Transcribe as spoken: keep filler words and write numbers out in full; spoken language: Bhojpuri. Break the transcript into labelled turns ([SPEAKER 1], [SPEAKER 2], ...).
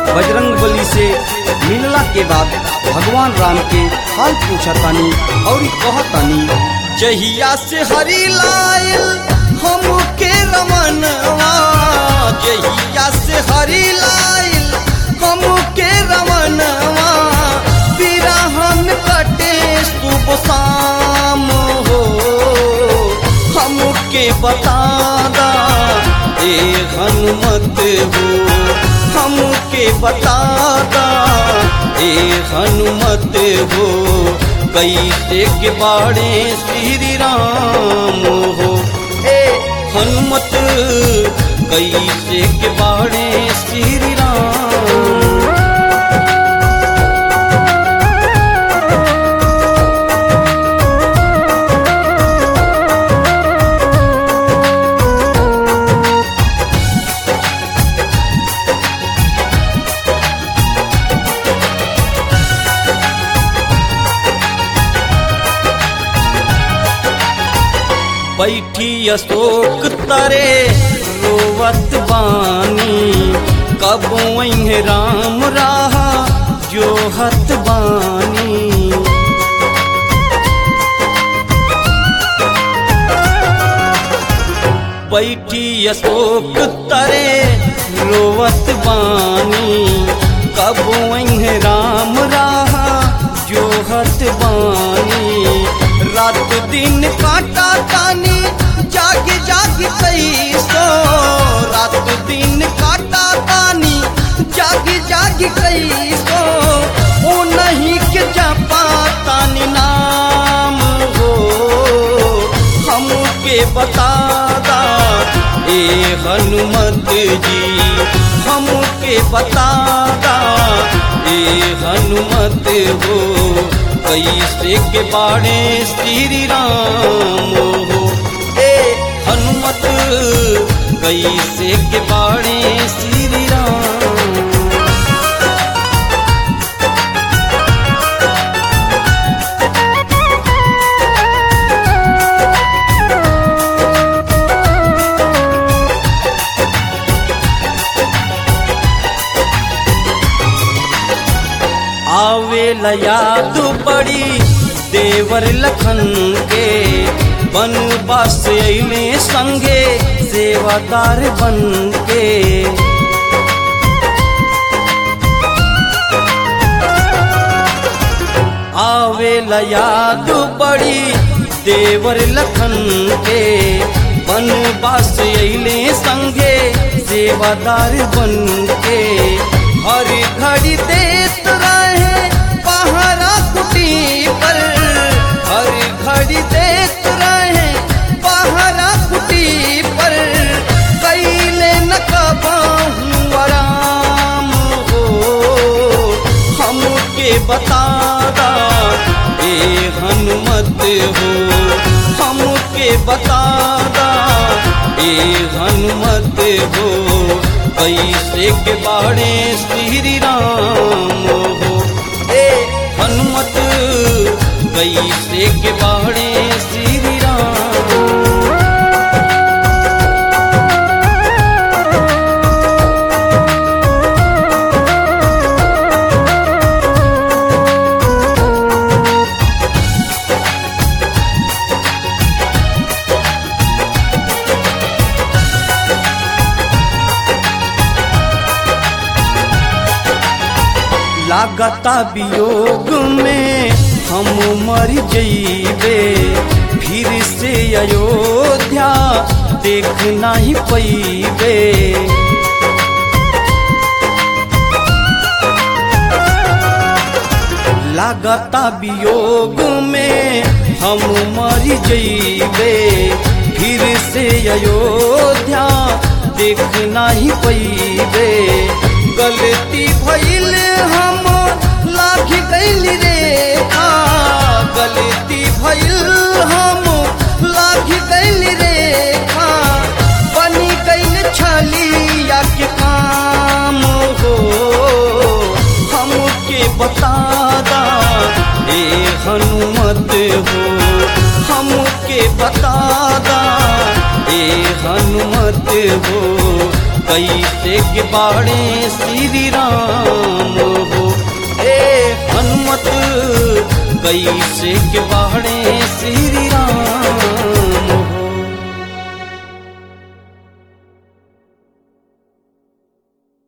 [SPEAKER 1] बजरंगबली से मिलला के बाद भगवान राम के हाल पूछतानी और कहतानी, जहिया से हरि लायल हमके रमनवा, जहिया से हरि लायल हमके रमनवा, बिरहन कटे सुबह शाम हो, हमके बतादा ए हनुमत हो, हमके बतादा ए हनुमत हो, कैसे के बाड़े श्री राम हो, ए हनुमत कैसे के बाड़े श्री राम। बैठी अशोक तरे रोवत बानी, कब वहीं राम रहा जो हत बानी। बैठी अशोक तरे रोवत बानी, कब वहीं राम रहा जो हत बानी। रात दिन काटा तानी जाग जाग कैसो, रात दिन काटा तानी जाग जाग कैसो, ओ नहीं के जपा तानी नाम हो, हमके बतादा ए हनुमत जी, हमके बतादा ए हनुमत हो, कैसे के बाड़े श्री राम हो, ए हनुमत कैसे के बाड़े श्री राम। आवेला याद बड़ी देवर लखन के, बनवास अइले संगे सेवादार बन के। आवेला याद बड़ी देवर लखन के, बनवास अइले संगे सेवादार बन के। हर घड़ी देत रहे पहरा कुटी पर, हर घड़ी देत रहे पहरा कुटी पर, कैले न कबहू आराम हो, हमके बतादा ए हनुमत हो, हमके बतादा ए हनुमत हो, कैसे के बाड़े श्री राम हो, ए हनुमत कैसे के बाड़े श्री राम। लागता वियोग में हम मर जइबे, फिर से अयोध्या देख नहीं पैबे। लागता वियोग में हम मर जइबे, फिर से अयोध्या देख नहीं पैबे। गलती भइल हम लाग गइल रेखा, गलती भइल हम लाग गइल रेखा, बनी गइल छलिया के काम हो, हमके बतादा ए हनुमत हो, हमके बतादा ए हनुमत हो, कैसे के बाड़े श्री राम हो। ए हनुमत कैसे के बाड़े